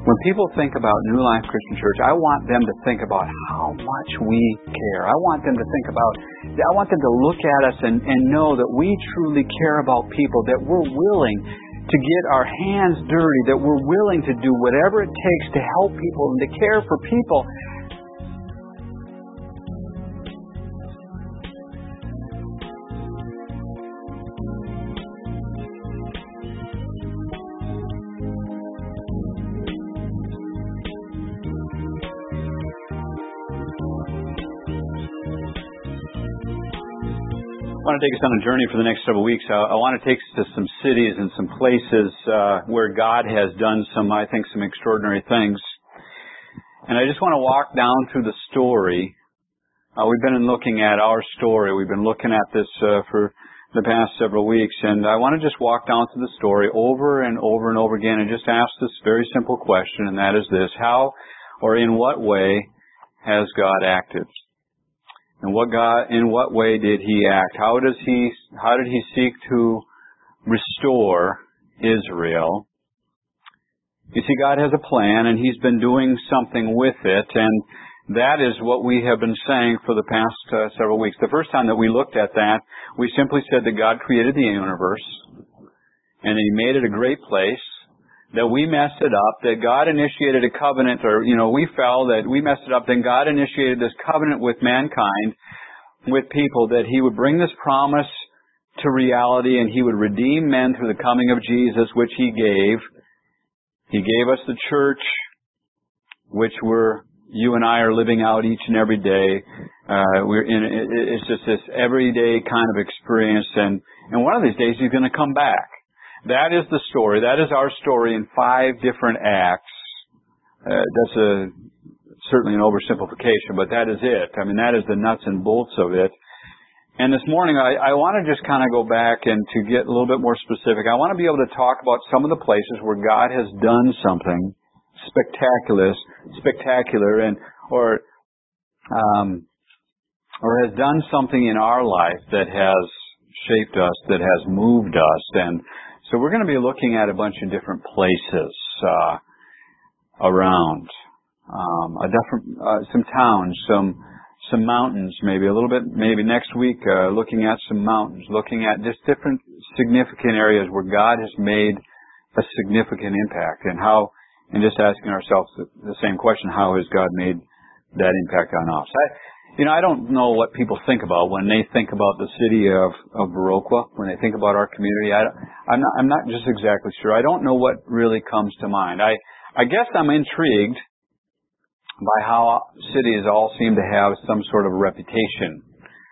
When people think about New Life Christian Church, I want them to think about how much we care. I want them to look at us and know that we truly care about people, that we're willing to get our hands dirty, that we're willing to do whatever it takes to help people and to care for people. I want to take us on a journey for the next several weeks. I want to take us to some cities and some places where God has done some extraordinary things. And I just want to walk down through the story. We've been looking at our story. We've been looking at this for the past several weeks. And I want to just walk down through the story over and over and over again and just ask this very simple question, and that is this: how or in what way has God acted? And in what way did He act? How did He seek to restore Israel? You see, God has a plan, and He's been doing something with it, and that is what we have been saying for the past several weeks. The first time that we looked at that, we simply said that God created the universe, and He made it a great place, that we messed it up, that God initiated a covenant, we fell, that we messed it up, then God initiated this covenant with mankind, with people, that He would bring this promise to reality and He would redeem men through the coming of Jesus, which He gave. He gave us the church, which you and I are living out each and every day. It's just this everyday kind of experience, and one of these days He's going to come back. That is the story. That is our story in 5 different acts. That's certainly an oversimplification, but that is it. I mean, that is the nuts and bolts of it. And this morning, I want to just kind of go back and to get a little bit more specific. I want to be able to talk about some of the places where God has done something spectacular, or has done something in our life that has shaped us, that has moved us. And so we're going to be looking at a bunch of different places around, some towns, some mountains, maybe a little bit, maybe next week, looking at some mountains, looking at just different significant areas where God has made a significant impact, and just asking ourselves the same question: how has God made that impact on us? I don't know what people think about when they think about the city of Viroqua, when they think about our community. I'm not just exactly sure. I don't know what really comes to mind. I guess I'm intrigued by how cities all seem to have some sort of reputation.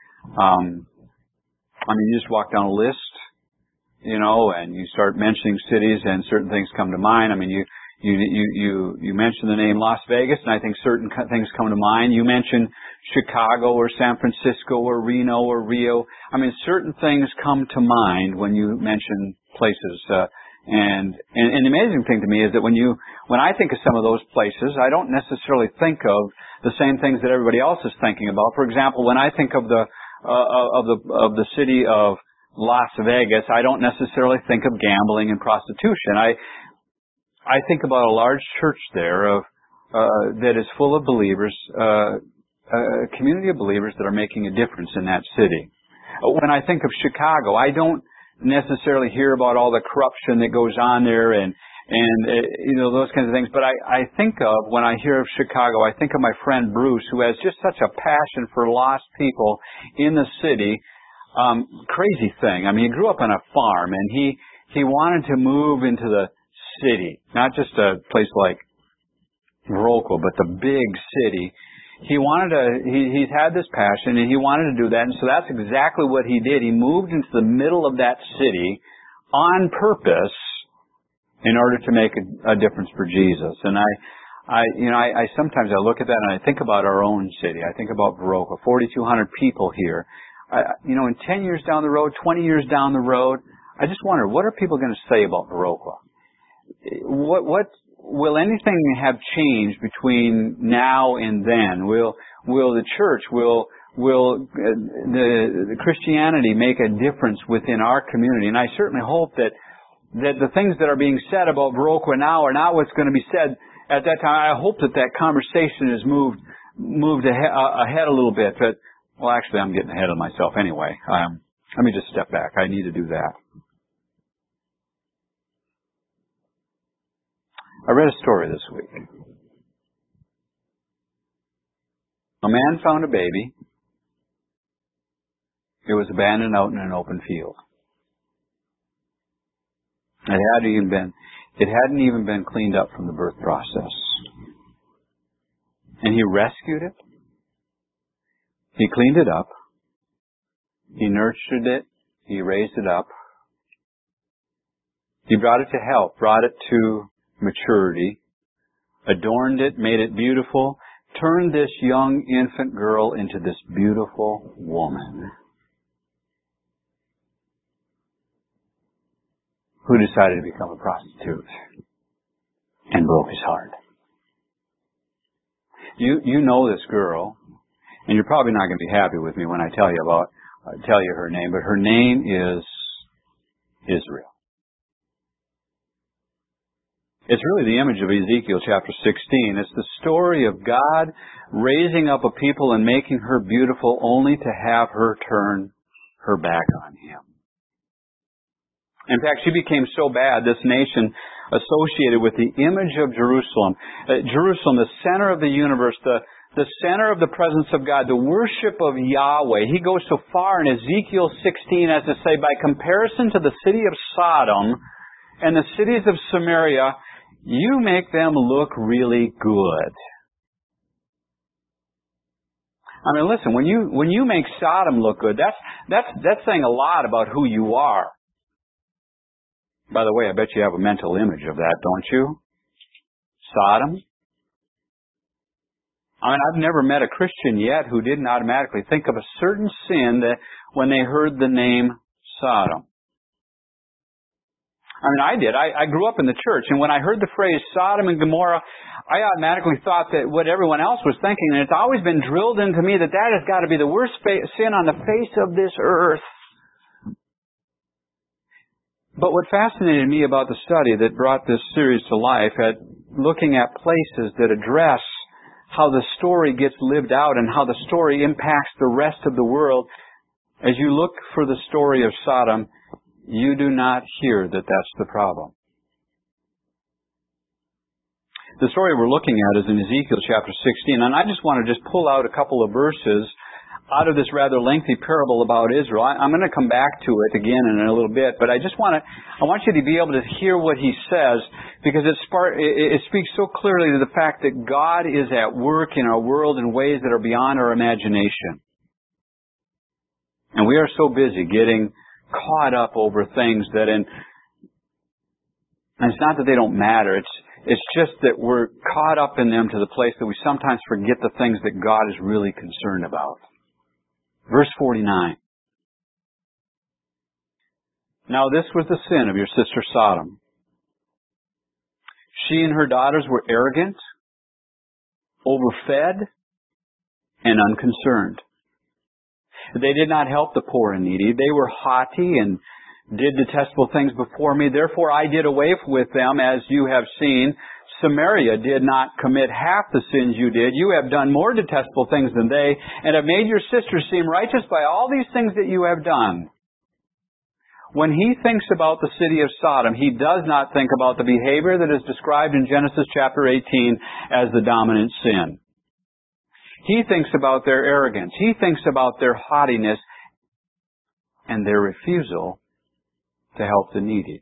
You just walk down a list, and you start mentioning cities, and certain things come to mind. You mention the name Las Vegas, and I think certain things come to mind. You mention Chicago or San Francisco or Reno or Rio. Certain things come to mind when you mention places. And the amazing thing to me is that when I think of some of those places, I don't necessarily think of the same things that everybody else is thinking about. For example, when I think of the city of Las Vegas, I don't necessarily think of gambling and prostitution. I think about a large church there that is full of believers, a community of believers that are making a difference in that city. When I think of Chicago, I don't necessarily hear about all the corruption that goes on there and those kinds of things. But I think of, when I hear of Chicago, I think of my friend Bruce, who has just such a passion for lost people in the city. Crazy thing. He grew up on a farm, and he wanted to move into the city, not just a place like Viroqua, but the big city. He's had this passion, and he wanted to do that, and so that's exactly what he did. He moved into the middle of that city on purpose in order to make a difference for Jesus. And I sometimes I look at that and I think about our own city. I think about Viroqua, 4,200 people here. In 10 years down the road, 20 years down the road, I just wonder, what are people going to say about Viroqua? What will anything have changed between now and then? Will the church, will the Christianity make a difference within our community? And I certainly hope that the things that are being said about Viroqua now are not what's going to be said at that time, I hope that conversation has moved ahead a little bit. But, well, actually, I'm getting ahead of myself anyway. Let me just step back. I need to do that. I read a story this week. A man found a baby. It was abandoned out in an open field. It hadn't even been cleaned up from the birth process. And he rescued it. He cleaned it up. He nurtured it. He raised it up. He brought it to health, brought it to maturity, adorned it, made it beautiful, turned this young infant girl into this beautiful woman who decided to become a prostitute and broke his heart. You know this girl, and you're probably not going to be happy with me when I tell you her name, but her name is Israel. It's really the image of Ezekiel chapter 16. It's the story of God raising up a people and making her beautiful only to have her turn her back on Him. In fact, she became so bad, this nation associated with the image of Jerusalem. Jerusalem, the center of the universe, the center of the presence of God, the worship of Yahweh. He goes so far in Ezekiel 16 as to say, by comparison to the city of Sodom and the cities of Samaria, you make them look really good. I mean, listen, when you make Sodom look good, that's saying a lot about who you are. By the way, I bet you have a mental image of that, don't you? Sodom. I mean, I've never met a Christian yet who didn't automatically think of a certain sin that when they heard the name Sodom. I mean, I did. I grew up in the church, and when I heard the phrase Sodom and Gomorrah, I automatically thought that what everyone else was thinking, and it's always been drilled into me that has got to be the worst sin on the face of this earth. But what fascinated me about the study that brought this series to life, at looking at places that address how the story gets lived out and how the story impacts the rest of the world, as you look for the story of Sodom, you do not hear that that's the problem. The story we're looking at is in Ezekiel chapter 16, and I just want to pull out a couple of verses out of this rather lengthy parable about Israel. I'm going to come back to it again in a little bit, but I want you to be able to hear what he says, because it speaks so clearly to the fact that God is at work in our world in ways that are beyond our imagination. And we are so busy getting caught up over things and it's not that they don't matter, it's just that we're caught up in them to the place that we sometimes forget the things that God is really concerned about. Verse 49. Now this was the sin of your sister Sodom. She and her daughters were arrogant, overfed, and unconcerned. They did not help the poor and needy. They were haughty and did detestable things before me. Therefore I did away with them, as you have seen. Samaria did not commit half the sins you did. You have done more detestable things than they, and have made your sisters seem righteous by all these things that you have done. When he thinks about the city of Sodom, he does not think about the behavior that is described in Genesis chapter 18 as the dominant sin. He thinks about their arrogance. He thinks about their haughtiness and their refusal to help the needy.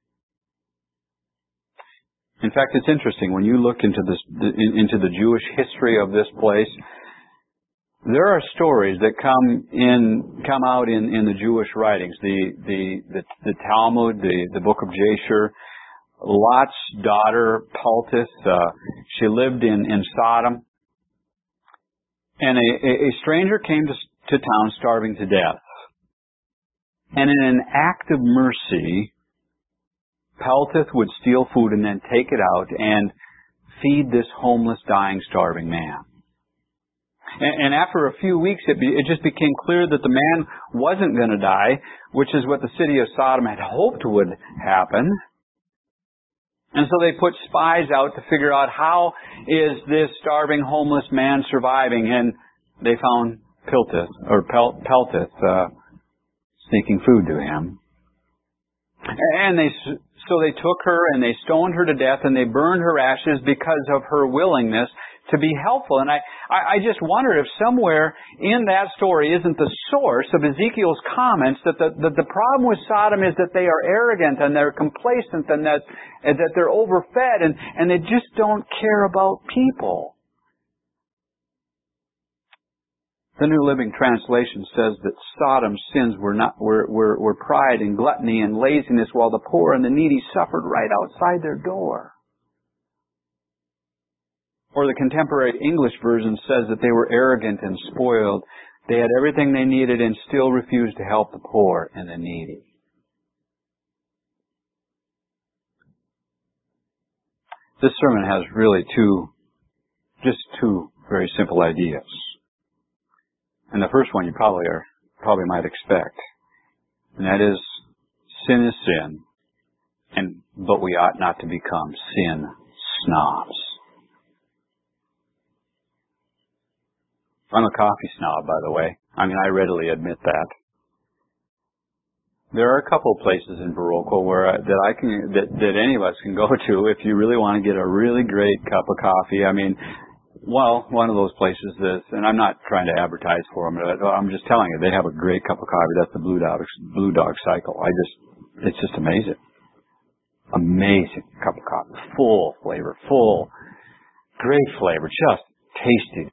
In fact, it's interesting when you look into the Jewish history of this place. There are stories that come out in the Jewish writings. The Talmud, the book of Jasher. Lot's daughter Peltith, she lived in Sodom. And a stranger came to town starving to death. And in an act of mercy, Peltith would steal food and then take it out and feed this homeless, dying, starving man. And after a few weeks, it just became clear that the man wasn't going to die, which is what the city of Sodom had hoped would happen. And so they put spies out to figure out how is this starving homeless man surviving. And they found Peltith sneaking food to him. And so they took her and they stoned her to death and they burned her ashes because of her willingness to be helpful. And I just wonder if somewhere in that story isn't the source of Ezekiel's comments that the problem with Sodom is that they are arrogant and they're complacent and that they're overfed and they just don't care about people. The New Living Translation says that Sodom's sins were pride and gluttony and laziness, while the poor and the needy suffered right outside their door. Or the Contemporary English Version says that they were arrogant and spoiled. They had everything they needed and still refused to help the poor and the needy. This sermon has really just two very simple ideas. And the first one you probably might expect. And that is, sin is sin, but we ought not to become sin snobs. I'm a coffee snob, by the way. I mean, I readily admit that. There are a couple of places in Viroqua that any of us can go to if you really want to get a really great cup of coffee. I mean, well, one of those places and I'm not trying to advertise for them, but I'm just telling you, they have a great cup of coffee. That's the Blue Dog Cycle. It's just amazing. Amazing cup of coffee. Full flavor, great flavor, just tasty.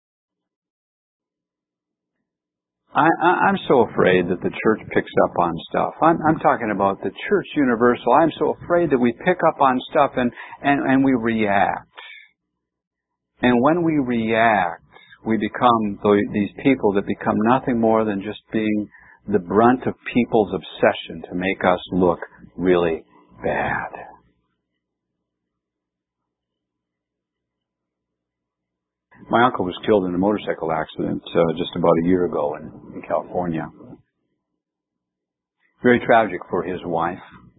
I'm so afraid that the church picks up on stuff. I'm talking about the church universal. I'm so afraid that we pick up on stuff and we react. And when we react, we become these people that become nothing more than just being the brunt of people's obsession to make us look really bad. My uncle was killed in a motorcycle accident just about a year ago in California. Very tragic for his wife.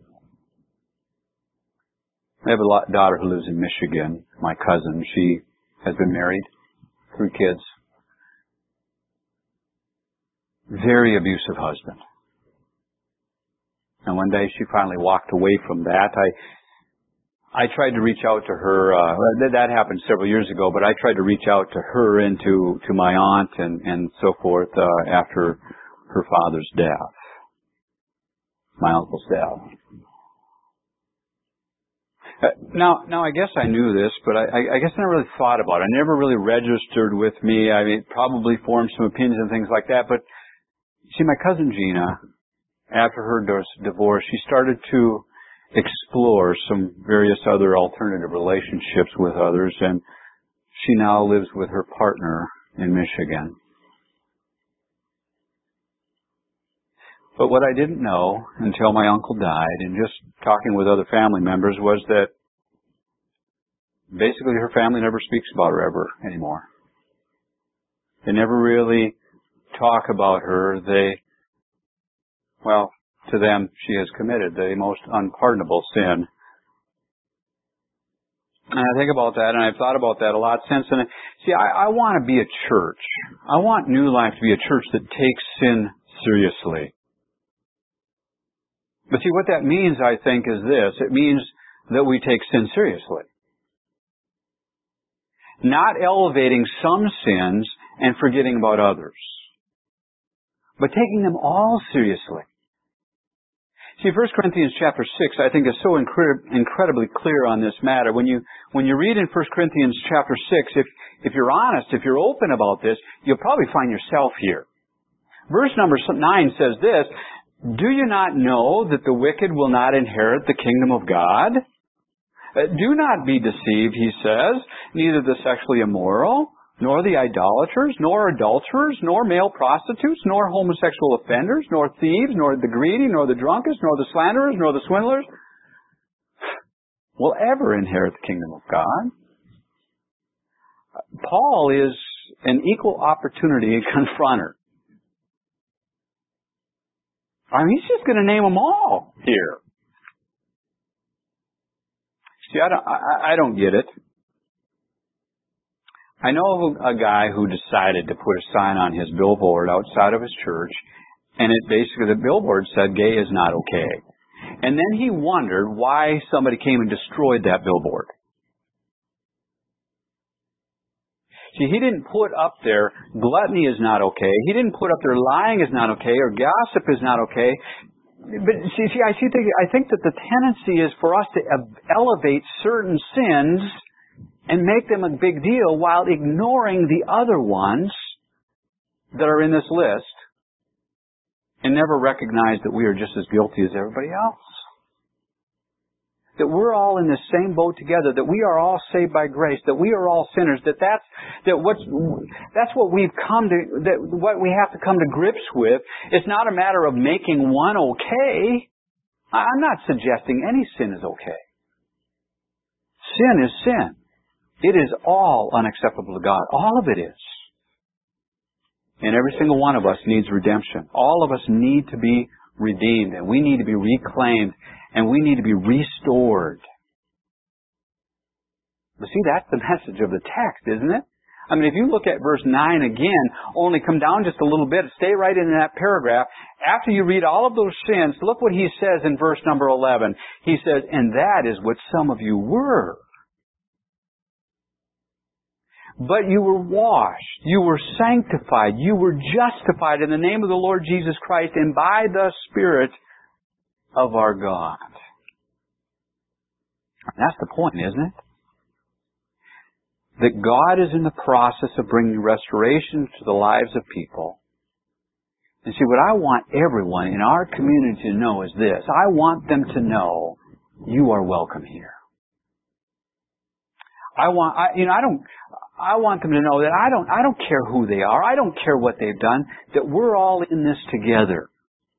I have a daughter who lives in Michigan, my cousin. She has been married, 3 kids. Very abusive husband. And one day she finally walked away from that. I tried to reach out to her. That happened several years ago, but I tried to reach out to her and to my aunt and so forth after her father's death, my uncle's death. Now I guess I knew this, but I guess I never really thought about it. I never really registered with me. I mean, probably formed some opinions and things like that. But see, my cousin Gina, after her divorce, she started to explore some various other alternative relationships with others, and she now lives with her partner in Michigan. But what I didn't know until my uncle died, and just talking with other family members, was that basically her family never speaks about her ever anymore. They never really talk about her. To them, she has committed the most unpardonable sin. And I think about that, and I've thought about that a lot since. And see, I want to be a church. I want New Life to be a church that takes sin seriously. But see, what that means, I think, is this. It means that we take sin seriously. Not elevating some sins and forgetting about others, but taking them all seriously. See, 1 Corinthians chapter 6, I think, is so incredibly clear on this matter. When you read in 1 Corinthians chapter 6, if you're honest, if you're open about this, you'll probably find yourself here. Verse number 9 says this, "Do you not know that the wicked will not inherit the kingdom of God? Do not be deceived," he says, "neither the sexually immoral, nor the idolaters, nor adulterers, nor male prostitutes, nor homosexual offenders, nor thieves, nor the greedy, nor the drunkards, nor the slanderers, nor the swindlers will ever inherit the kingdom of God." Paul is an equal opportunity confronter. I mean, he's just going to name them all here. See, I don't get it. I know a guy who decided to put a sign on his billboard outside of his church, and it basically, the billboard said, gay is not okay. And then he wondered why somebody came and destroyed that billboard. See, he didn't put up there, gluttony is not okay. He didn't put up there, lying is not okay, or gossip is not okay. But I think that the tendency is for us to elevate certain sins and make them a big deal while ignoring the other ones that are in this list and never recognize that we are just as guilty as everybody else. That we're all in the same boat together, that we are all saved by grace, that we are all sinners, that's what we've come to, that what we have to come to grips with. It's not a matter of making one okay. I'm not suggesting any sin is okay. Sin is sin. It is all unacceptable to God. All of it is. And every single one of us needs redemption. All of us need to be redeemed, and we need to be reclaimed, and we need to be restored. But see, that's the message of the text, isn't it? I mean, if you look at verse 9 again, only come down just a little bit, stay right in that paragraph. After you read all of those sins, look what he says in verse number 11. He says, and that is what some of you were. But you were washed, you were sanctified, you were justified in the name of the Lord Jesus Christ and by the Spirit of our God. That's the point, isn't it? That God is in the process of bringing restoration to the lives of people. And see, what I want everyone in our community to know is this. I want them to know you are welcome here. I want them to know that I don't care who they are. I don't care what they've done. That we're all in this together.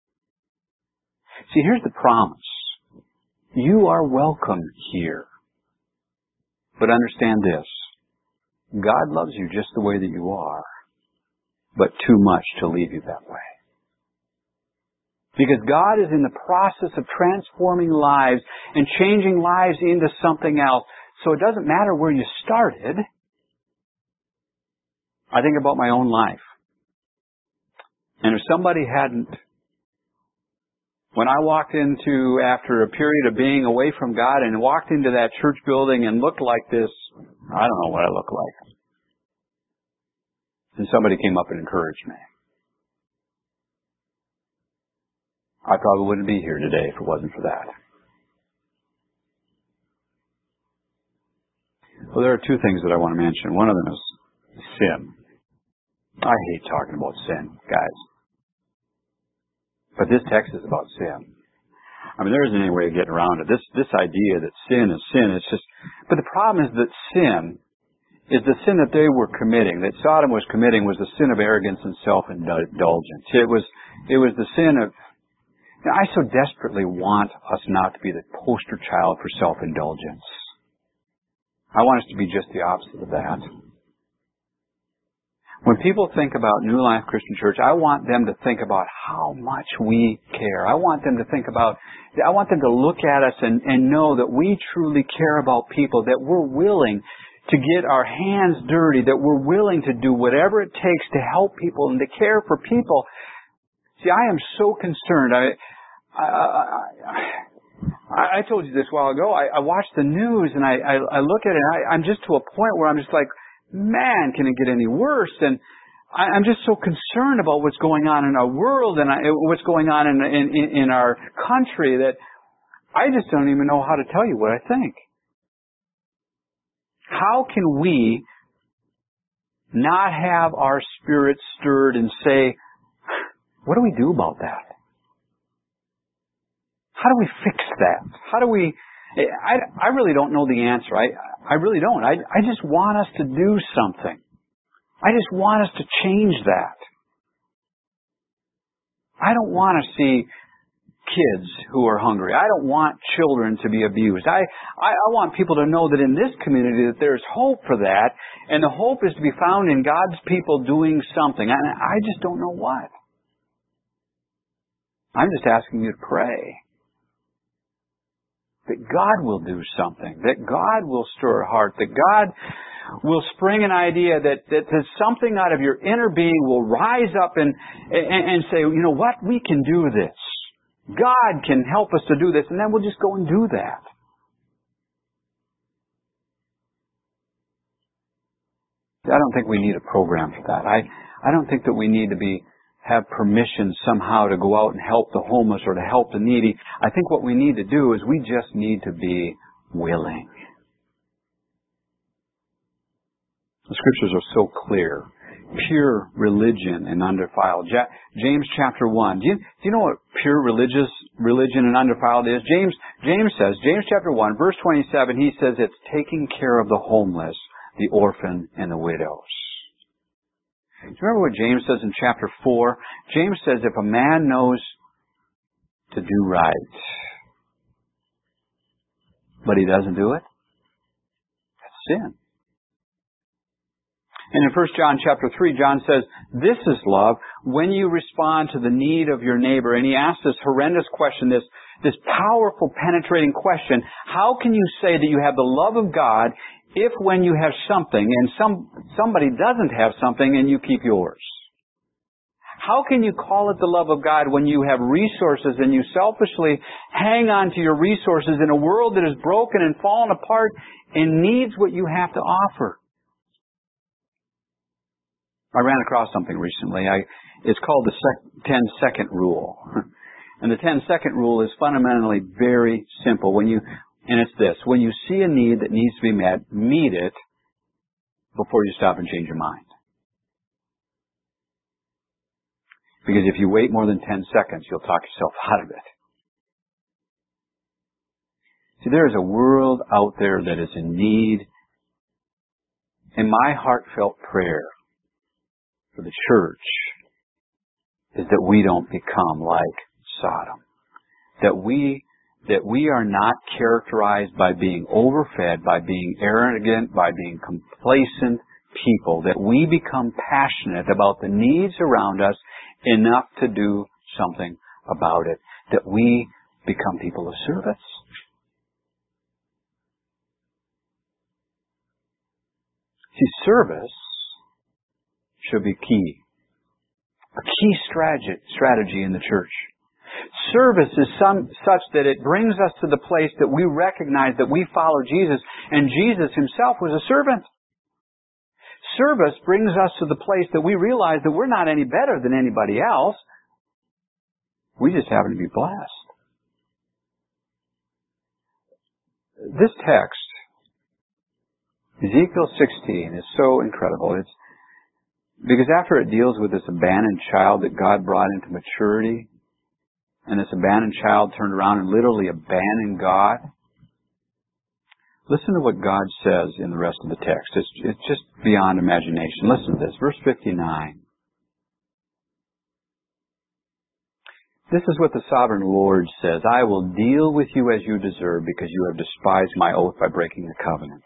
See, here's the promise. You are welcome here. But understand this. God loves you just the way that you are, but too much to leave you that way. Because God is in the process of transforming lives and changing lives into something else. So it doesn't matter where you started. I think about my own life. And if somebody hadn't, when I walked into, after a period of being away from God and walked into that church building and looked like this, I don't know what I look like. And somebody came up and encouraged me. I probably wouldn't be here today if it wasn't for that. Well, there are two things that I want to mention. One of them is sin. I hate talking about sin, guys. But this text is about sin. I mean, there isn't any way of getting around it. This idea that sin is sin, it's just... But the problem is that sin is the sin that they were committing, that Sodom was committing, was the sin of arrogance and self-indulgence. It was the sin of... You know, I so desperately want us not to be the poster child for self-indulgence. I want us to be just the opposite of that. When people think about New Life Christian Church, I want them to think about how much we care. I want them to look at us and know that we truly care about people, that we're willing to get our hands dirty, that we're willing to do whatever it takes to help people and to care for people. See, I am so concerned. I told you this a while ago. I watch the news and I look at it and I'm just to a point where I'm just like, man, can it get any worse? And I'm just so concerned about what's going on in our world and what's going on in our country that I just don't even know how to tell you what I think. How can we not have our spirits stirred and say, what do we do about that? How do we fix that? How do we... I really don't know the answer. I really don't. I just want us to do something. I just want us to change that. I don't want to see kids who are hungry. I don't want children to be abused. I want people to know that in this community that there's hope for that, and the hope is to be found in God's people doing something. I just don't know what. I'm just asking you to pray. that God will do something, that God will stir a heart, that God will spring an idea, that something out of your inner being will rise up and say, you know what, we can do this. God can help us to do this, and then we'll just go and do that. I don't think we need a program for that. I don't think that we need to have permission somehow to go out and help the homeless or to help the needy. I think what we need to do is we just need to be willing. The Scriptures are so clear. Pure religion and undefiled. James chapter 1. Do you know what pure religion and undefiled is? James says, James chapter 1, verse 27, he says it's taking care of the homeless, the orphan, and the widows. Do you remember what James says in chapter 4? James says if a man knows to do right, but he doesn't do it, that's sin. And in 1 John chapter 3, John says, this is love, when you respond to the need of your neighbor. And he asks this horrendous question, this powerful, penetrating question, how can you say that you have the love of God if when you have something and somebody doesn't have something and you keep yours? How can you call it the love of God when you have resources and you selfishly hang on to your resources in a world that is broken and fallen apart and needs what you have to offer? I ran across something recently. It's called the 10-second rule. And the 10-second rule is fundamentally very simple. And it's this. When you see a need that needs to be met, meet it before you stop and change your mind. Because if you wait more than 10 seconds, you'll talk yourself out of it. See, there is a world out there that is in need. And my heartfelt prayer for the church is that we don't become like Sodom. That we are not characterized by being overfed, by being arrogant, by being complacent people. That we become passionate about the needs around us enough to do something about it. That we become people of service. See, service should be key. A key strategy in the church. Service is such that it brings us to the place that we recognize that we follow Jesus, and Jesus himself was a servant. Service brings us to the place that we realize that we're not any better than anybody else. We just happen to be blessed. This text, Ezekiel 16, is so incredible. Because after it deals with this abandoned child that God brought into maturity, and this abandoned child turned around and literally abandoned God, listen to what God says in the rest of the text. It's just beyond imagination. Listen to this. Verse 59. This is what the sovereign Lord says. I will deal with you as you deserve because you have despised my oath by breaking the covenant.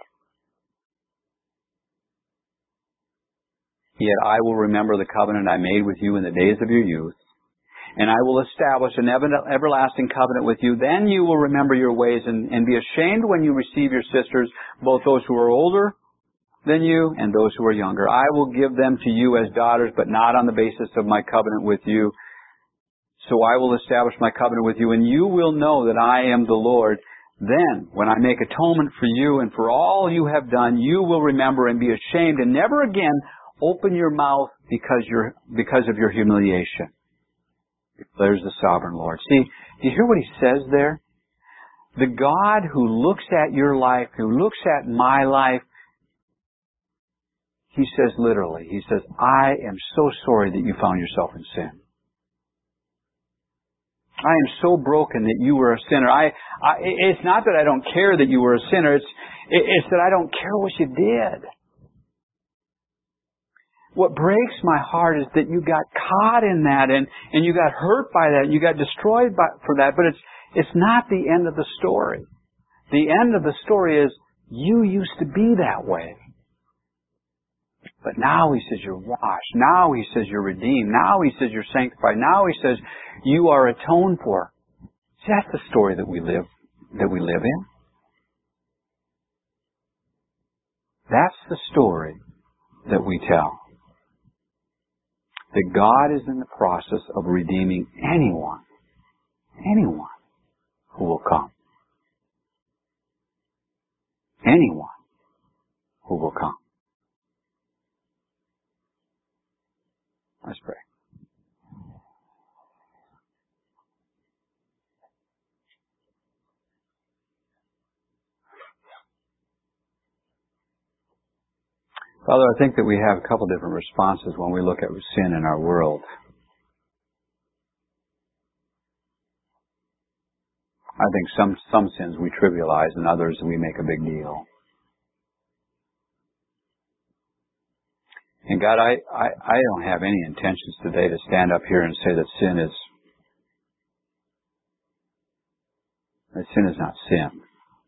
Yet I will remember the covenant I made with you in the days of your youth, and I will establish an everlasting covenant with you. Then you will remember your ways and be ashamed when you receive your sisters, both those who are older than you and those who are younger. I will give them to you as daughters, but not on the basis of my covenant with you. So I will establish my covenant with you, and you will know that I am the Lord. Then, when I make atonement for you and for all you have done, you will remember and be ashamed, and never again open your mouth because of your humiliation. Declares the sovereign Lord. See, do you hear what he says there? The God who looks at your life, who looks at my life, he says literally, he says, I am so sorry that you found yourself in sin. I am so broken that you were a sinner. It's not that I don't care that you were a sinner. It's that I don't care what you did. What breaks my heart is that you got caught in that and you got hurt by that and you got destroyed for that. But it's not the end of the story. The end of the story is you used to be that way. But now he says you're washed. Now he says you're redeemed. Now he says you're sanctified. Now he says you are atoned for. See, that's the story that we live that we live in? That's the story that we tell. That God is in the process of redeeming anyone who will come. Anyone who will come. Let's pray. Father, I think that we have a couple different responses when we look at sin in our world. I think some sins we trivialize and others we make a big deal. And God, I don't have any intentions today to stand up here and say that sin is not sin.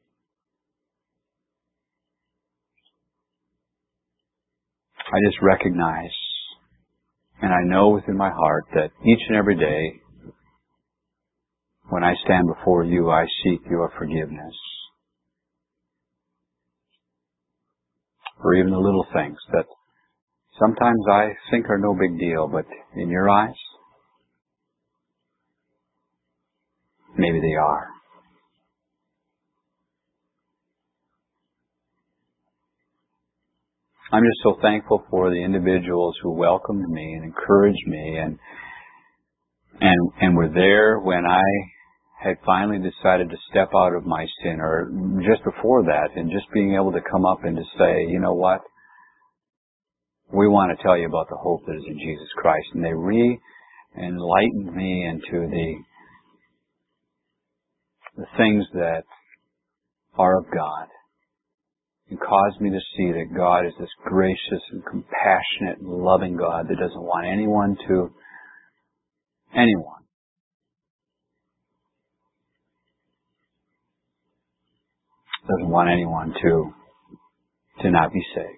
I just recognize and I know within my heart that each and every day when I stand before you, I seek your forgiveness for even the little things that sometimes I think are no big deal, but in your eyes, maybe they are. I'm just so thankful for the individuals who welcomed me and encouraged me and were there when I had finally decided to step out of my sin, or just before that, and just being able to come up and to say, you know what? We want to tell you about the hope that is in Jesus Christ. And they re-enlightened me into the things that are of God. And caused me to see that God is this gracious and compassionate and loving God that doesn't want anyone to not be saved.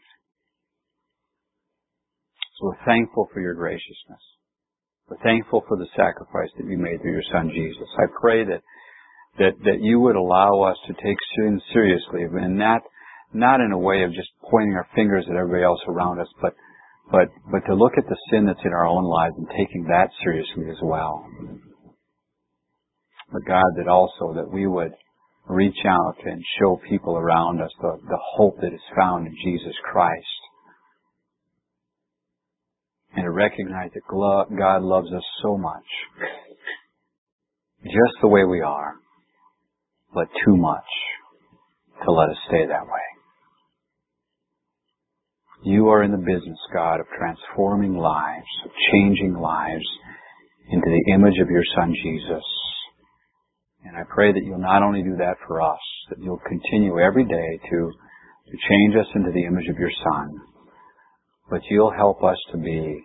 So we're thankful for your graciousness. We're thankful for the sacrifice that you made through your Son Jesus. I pray that you would allow us to take sin seriously, and not in a way of just pointing our fingers at everybody else around us, but to look at the sin that's in our own lives and taking that seriously as well. But God, that we would reach out and show people around us the hope that is found in Jesus Christ. And to recognize that God loves us so much, just the way we are, but too much to let us stay that way. You are in the business, God, of transforming lives, of changing lives into the image of your Son, Jesus. And I pray that you'll not only do that for us, that you'll continue every day to change us into the image of your Son, but you'll help us to be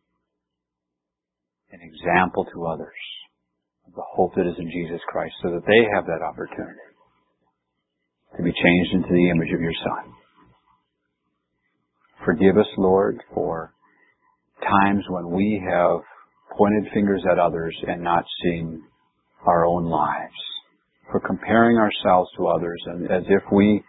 an example to others of the hope that is in Jesus Christ, so that they have that opportunity to be changed into the image of your Son. Forgive us, Lord, for times when we have pointed fingers at others and not seen our own lives, for comparing ourselves to others and as if we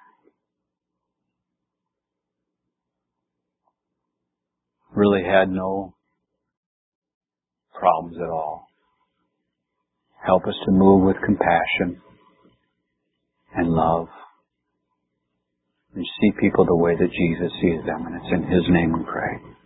really had no problems at all. Help us to move with compassion and love and see people the way that Jesus sees them. And it's in His name we pray.